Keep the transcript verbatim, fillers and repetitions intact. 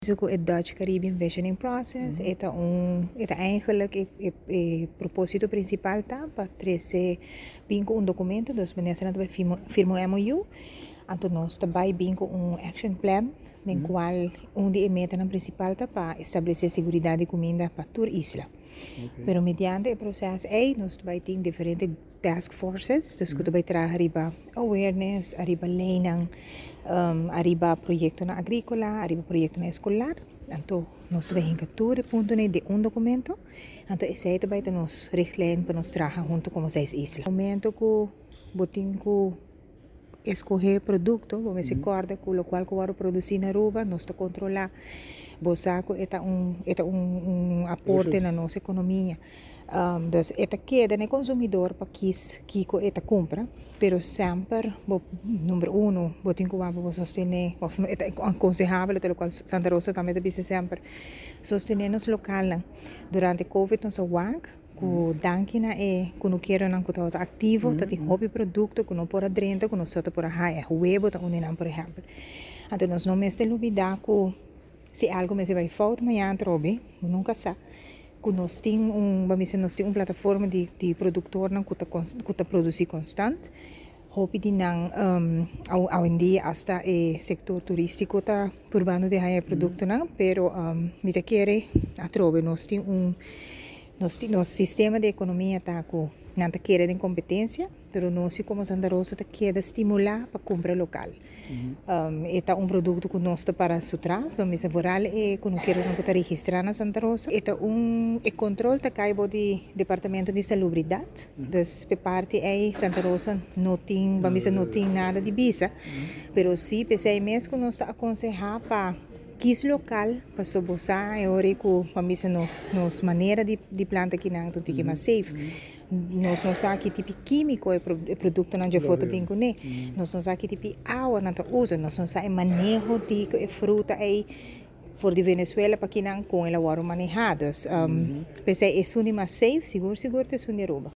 Zoeken het Dutch Caribbean Visioning Process. Mhm. Het um, het eigenlijk é, é, é propósito principal tá para trazer bingo um documento, dus meneer senat vai firmo firmo M O U. Então nós também bingo um action plan, no Mhm. qual um de meta principal tá para estabelecer segurança de comida para toda a isla. Okay. Pero mediante o processo aí, nós também tem diferentes task forces, dus que também traz arriba awareness, arriba learning, um, arriba projeto na agrícola, arriba projeto na escolar. Então, nós também encatura ponto de um documento. Então, esse aí também tem nos richtlijnen para nós trabalhar junto com vocês isla. No momento que botin que escolher produto, vamos se corda com o qual que vamos produzir na Aruba, nós está controlar Bosaco é um é um, um aporte na nossa economia. Um, dus esta queda no consumidor para quis que esta compra, pero sempre bo, número uno, botin que vamos sostener, ou é aconselhável, pelo qual Santa Rosa também disse sempre, sostener nos local durante Covid nos awag, que dankina é que não quero não que está ativo, Mm-hmm. tá hobby produto que não pode dentro, que não solta por aí, é huevo tá unindo por exemplo. Então nós não mesmo duvidar que se algo me se vai falta amanhã trobe, nunca sabe. Que nós temos um, vamos dizer, nós temos uma plataforma de de produtor não que tá que tá produzir constante. Hope de não um, ao ao em dia hasta o setor turístico tá probando de haya produto não, pero um, me te quer a trobe nós temos um nosso nosso sistema de economia tá com não tá querendo competência, pero nós como Santa Rosa tá querendo estimular para compra local. Um, é um produto que nós está para su trás, vamos dizer, voral é que não quero não estar registrar na Santa Rosa. É um é controle tá caibo de departamento de salubridade, dus pe parte é Santa Rosa não tem, vamos dizer, não tem nada de visa, pero sim pensei mesmo que nós está aconselhar para quis local para sobosar e ora que vamos dizer nos nos maneira de de planta que não tudo que mais safe. Nós não sabemos que tipo químico é o produto não já foto bem com né. Nós não sabemos que tipo água não tá usa, nós não sabemos manejo de que fruta é for de Venezuela para que não com ela waro manejados. Um, pensei é suni mais safe, seguro seguro te suni Aruba.